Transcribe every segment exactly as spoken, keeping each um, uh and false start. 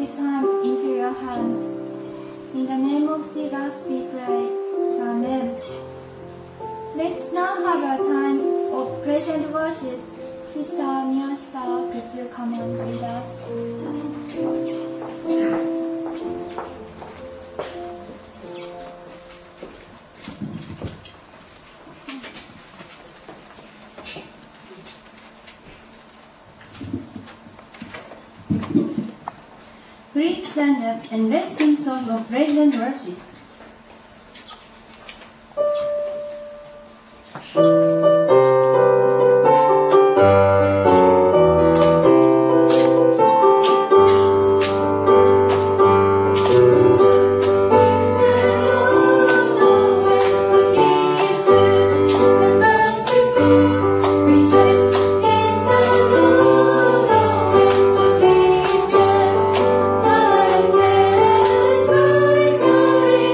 this time into your hands. In the name of Jesus we pray. Amen. Let's now have a time of praise and worship. Sister Miyashita, could you come and lead us? Please stand up and let's sing song of praise and worship. Glory, glory.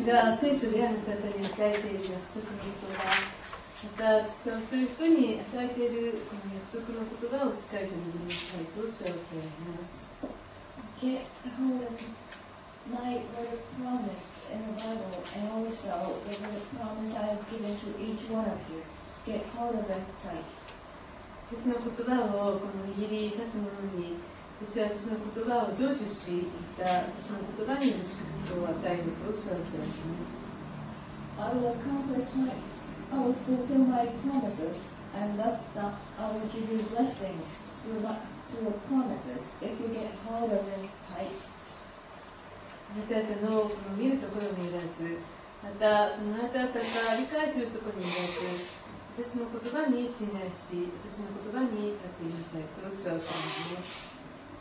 が聖書であなた方に与えている約束の言葉、また私が一人一人に与えているこの約束の言葉をしっかりと握りなさいと主はおられます。 Get hold of my word of promise in the Bible, and also the word of promise I have given to each one of you. Get hold of them tight. 私の言葉をこの握り立つ者に、私は私の言葉を成就し、いった私の言葉による祝福を与えると主はおられます。 I will accomplish my, I will fulfill my promises, and thus uh, I will give you blessings through, my, through the promises if you get hold of them tight. あなた方のこの見るところにいらず、またあなた方が理解するところにいらず、私の言葉に信頼し、私の言葉に立っていなさいと主はおられます。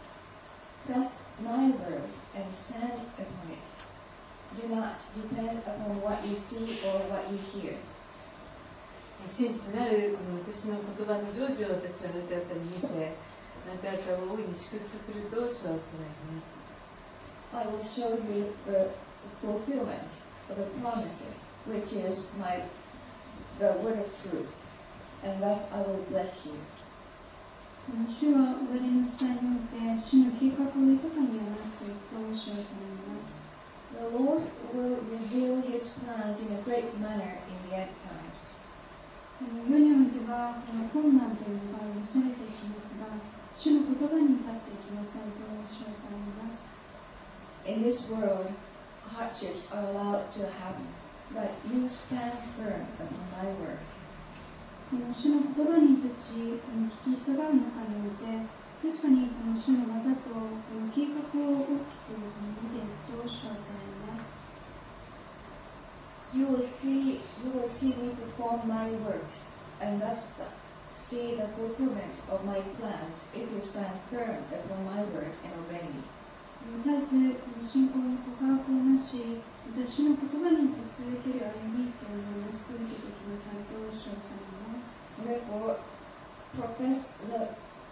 Trust my word and stand upon it. Do not depend upon what you see or what you hear. 真実なるこの私の言葉の成就を私はあなた方に見せ、あなた方を大いに祝福すると主はおられます。 I will show you the fulfillment of the promises, which is my the word of truth, and thus I will bless you. 主は終わりの伝えにおいて主の計画を豊かに表すと主はされます。 The Lord will reveal His plans in a great manner in the end times. 世においてはこの困難というのが許されていきますが、主の言葉に立っていきなさいと主はされます。 In this world, hardships are allowed to happen, but you stand firm upon my word. この主の言葉に立ち、この聞き従う中において、確かにこの主の技とこの計画を大きく見ていくと主はされます。 You will see, you will see me perform my works, and thus see the fulfillment of my plans if you stand firm upon my word and obey me. 絶えず信仰の告白をなし、私の言葉に立ち続ける歩みというのをなし続けてきなさいと主はされます。 Therefore, profess the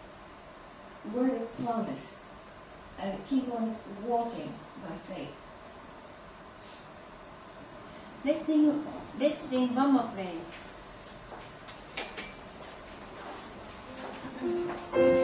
word of promise and keep on walking by faith. Let's sing, let's sing one more praise.